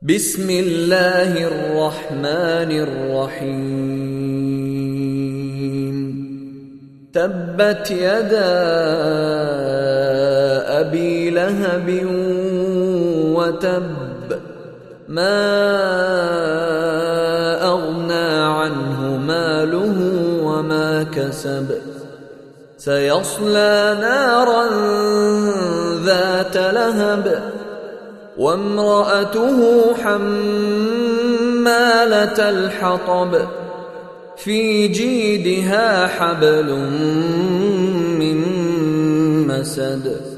بسم الله الرحمن الرحيم تبت يدا أبي لهب وتب ما أغنى عنه ماله وما كسب سيصلى نارا ذات لهب وامرأته حمالة الحطب في جيدها حبل من مسد